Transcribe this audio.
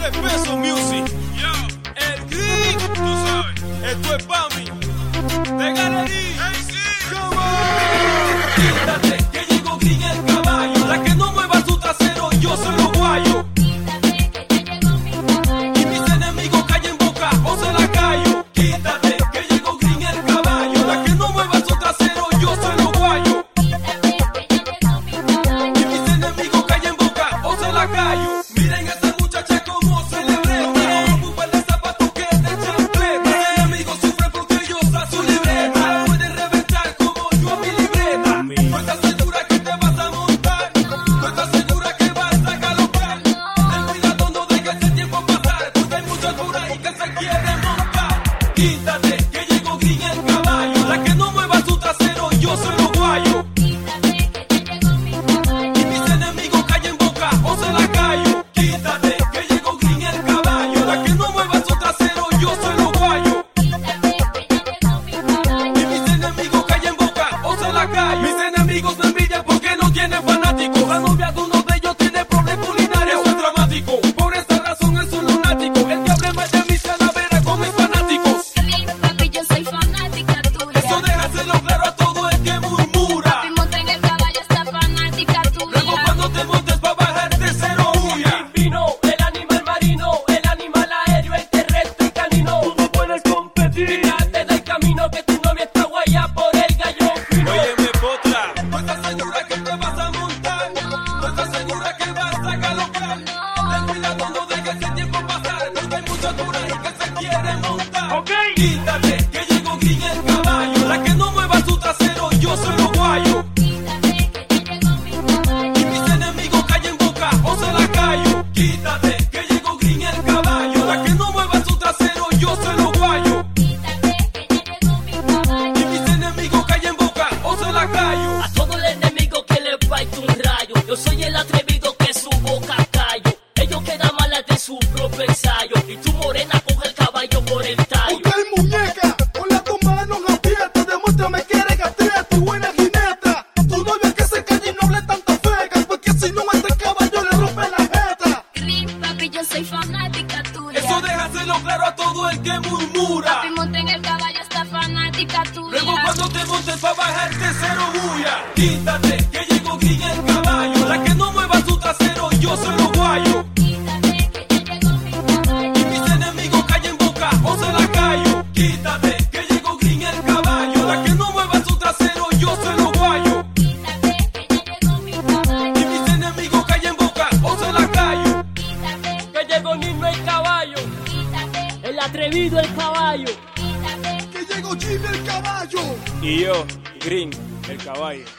de Peso Music. Yo, el Green, tú sabes. Esto es Bambi. De galería. Hey, sí. Come on. Quítate, que llegó Green el caballo. La que no mueva su trasero, yo soy lo guayo. Y mis enemigos callen boca o se la callo. Quítate, que llegó Green el caballo. La que no mueva su trasero, yo soy lo guayo. Y mis enemigos callen boca o se la callo. Miren esa muchacha como celebreta. Un par de zapatos que te chancleta. Mis enemigos sufren porque yo uso su libreta. Pueden reventar como yo a mi libreta. No estás segura que te vas a montar. No estás segura que vas a galopar. Ten cuidado, no dejes el tiempo pasar. Porque hay muchos por ahí que se quieren montar. Quítate, que llegó Green el caballo. La que no mueva su trasero, yo soy lo guayo. Y mis enemigos callen boca o se la callo. Quítate, que llegó Green el caballo. La que no mueva su trasero, yo soy lo guayo. Y mis enemigos callen boca o se la callo. Mis enemigos me envidian porque no tienen fanáticos. La novia de uno de ellos tiene problemas culinarios. Eso es dramático. Por esta razón es un lunático. El que hable mal de mis calaveras con mis fanáticos. Papi, yo soy fanática tuya. Eso déjaselo claro a todo el que murmura. Papi, monta en el caballo esta fanática tuya. Luego cuando te montes pa' bajarte cero huya. Vino el animal marino, el animal aéreo, el terrestre y canino. Tú no puedes competir. Quítate del camino que tu novia está guaya por el gallo fino. Óyeme, potra. ¿No estás segura que te vas a montar? ¿No estás segura que vas a galopar? Ten cuidado, no dejes el tiempo pasar. Porque hay muchos por ahí que se quieren montar. Ok. Quítate, que llegó Green el caballo. La que no mueva su trasero, yo soy lo guayo. Y mis enemigos callen boca o se la callo. Quítate, que llegó Green el caballo. La que no mueva su trasero, yo soy lo guayo. Y mis enemigos callen boca o se la callo. A todo el enemigo que le baite un rayo. Yo soy el atrevido que su boca callo. Ellos quedan malas de su propio ensayo. Y tu morena coge el caballo por el tallo. Ok, muñeca, con las dos manos abiertas, demuéstrame que eres atleta y buena jineta. Tu novia que se calle y no hable tanta feca, porque si no este caballo le rompe la jeta. Green, papi, yo soy fanática tuya. Eso déjaselo claro a todo el que murmura. Papi, monta en el caballo esta fanática tuya. Luego cuando te montes pa' bajarte cero bulla. Quítate, que llegó Green el caballo. La que no mueva su trasero, yo soy lo guayo. Y mis enemigos callen boca o se la callo. Quítate, que llegó Green el caballo. La que no mueva su trasero, yo soy lo guayo. Y mis enemigos callen boca o se la callo. Que llegó Nino el caballo. El atrevido el caballo. Que llegó Jimmy el caballo. Y yo, Green, el caballo.